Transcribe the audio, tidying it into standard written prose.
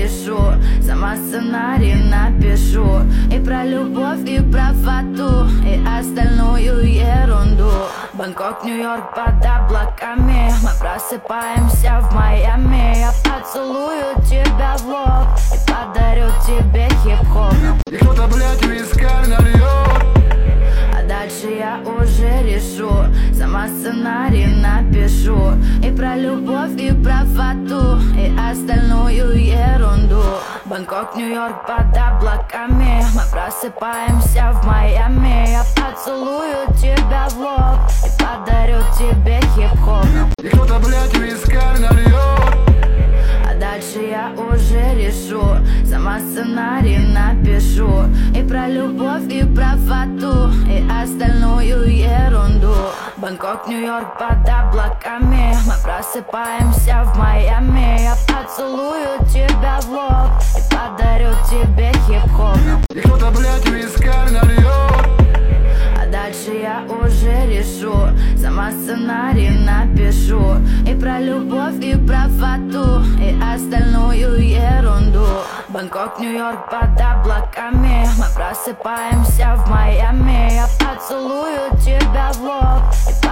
решу, сама сценарий напишу. И про любовь, и про фату, и остальную ерунду. Бангкок, Нью-Йорк под облаками, мы просыпаемся в Майами. Я поцелую тебя в лоб и подарю тебе хип-хоп. И кто-то, блядь, вискарь нальет. А дальше я уже решу, сама сценарий напишу. И про любовь, и про фату, и остальную ерунду. Бангкок, Нью-Йорк под облаками, мы просыпаемся в Майами. Я поцелую тебя в лоб и подарю тебе хип-хоп. И кто-то, блядь, вискарь нальет. А дальше я уже решу, сама сценарий напишу. И про любовь, и про фату, и остальную ерунду. Бангкок, Нью-Йорк под облаками, мы просыпаемся в Майами. Я поцелую тебя в лоб и подарю тебе хип-хоп. И кто-то, блядь, вискарь нальет. А дальше я уже решу, сама сценарий напишу. И про любовь, и про фату, и остальную ерунду. Бангкок, Нью-Йорк под облаками, мы просыпаемся в Майами. Я поцелую тебя в лоб и